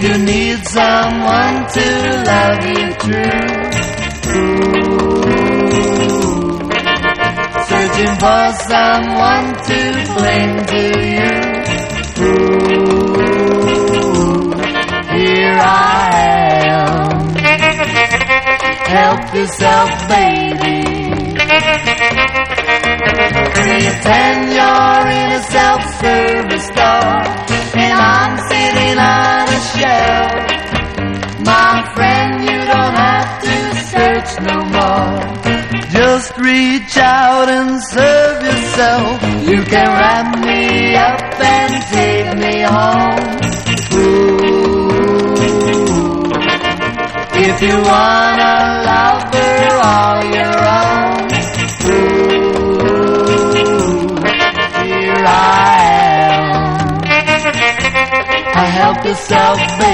You need someone to love you true. Searching for someone to cling to you. Here I am. Help yourself, baby. Pretend you're in a self-service store, and I'm sitting on a shelf. My friend, you don't have to search no more. Just reach out and serve yourself. You can wrap me up and take me home. Ooh. If you want a lover all your own. Help yourself, baby.